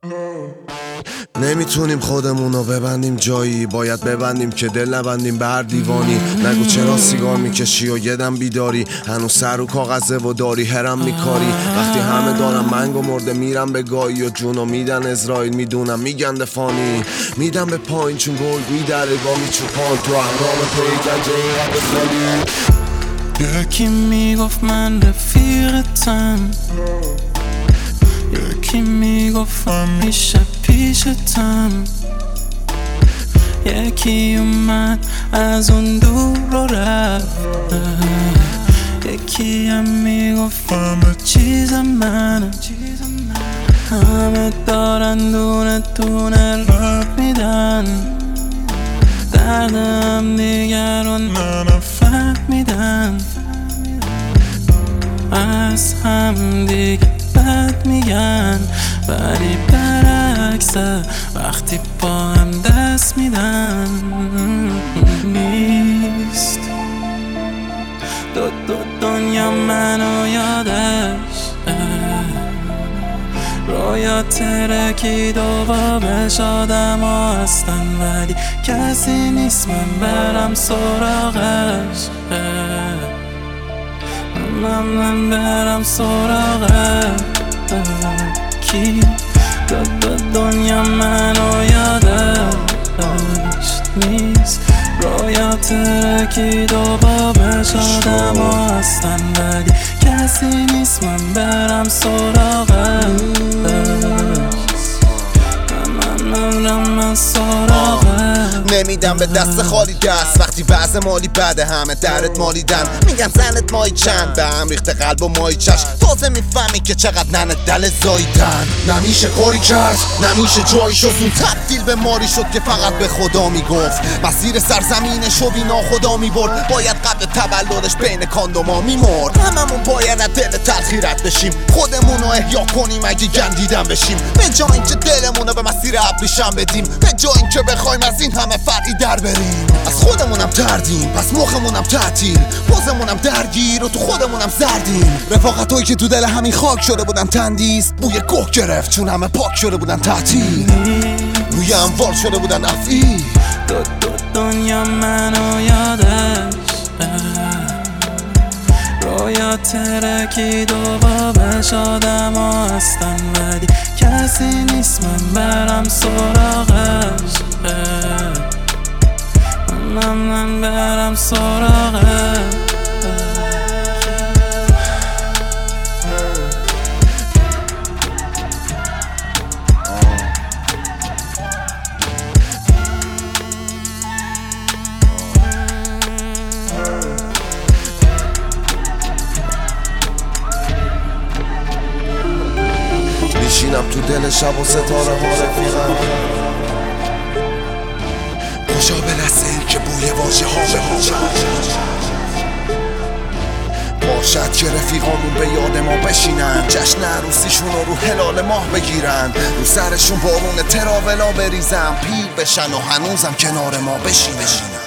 نمیتونیم خودمونو ببندیم جایی، باید ببندیم که دل نبندیم به هر دیوانی. نگو چرا سیگار میکشی و یه دم بیداری، هنوز سر رو کاغذه و داری هرم میکاری. وقتی همه دارم منگ و مرده میرم به گایی و جونو میدن اسرائیل، میدونم میگنده فانی. میدم به پایین چون گل میدره با میچوپان تو احرام پیگنجه اینقدر خالی. یکی میگفت من رفیقتم، یکی میگفت همیشه پیشتم، یکی اومد از اون دور رو رفت، یکی هم میگفت همه چیز منه. همه دارن دونه دونه رب میدن، درد هم دیگرون منو فهمیدن، از هم دیگه بد میگن، ولی برعکسه وقتی با هم دست میدن. نیست دو دنیا منو یادش، رویا ترکید و بابش آدم ها هستن، ولی کسی نیست من برم سراغش، من برم سراغش. کی دو دنیا منو یادش نیست، رویا ترکید و بابش آدم ها هستن، ولی کسی نیست من برم سراغش، من سراغش. نمیدم به دست خالی دست وقتی وضع مالی بده، همه درت مالیدن، میگن زنت مایی چند، به هم ریخته قلب و مایی چشم، تازه میفهمی که چقدر ننه دل زایدن. نمیشه کاری کرد، نمیشه جایی شد، اون تبدیل به ماری شد که فقط به خدا میگفت، مسیر سرزمینش و بینا خدا میبرد، باید قبل تولدش بین کاندوما میمرد. هممون باید دل تلخیرت بشیم، خودمونو احیا کنیم اگه گندیدن بشیم، به جای اینکه دلمونو به مسیر ابریشم بدیم، به جای اینکه بخوایم از این همه فرعی در بریم. از خودمونم تردیم پس مخمونم تعطیل، پوزمونم درگیر و تو خودمونم زردیم. رفاقتایی که تو دل همین خاک شده بودن تندیس، بوی گوه گرفت چون همه پاک شده بودن تعطیل، روی اموال شده بودن افعی. دو دنیا منو یادش، رویا ترکید و بابش آدم ها هستن، ولی کسی نیست من برم سراغش، من برم سراغش. میشینم تو دل شب و ستاره ها رفیقم، خوشا به لحظه‌ای که بوی واژه ها به باشد که رفیقامون به یاد ما بشینن، جشن عروسیشون رو هلال ماه بگیرن، رو سرشون بارون تراولا بریزم، پیر بشن و هنوزم کنار ما بشینن.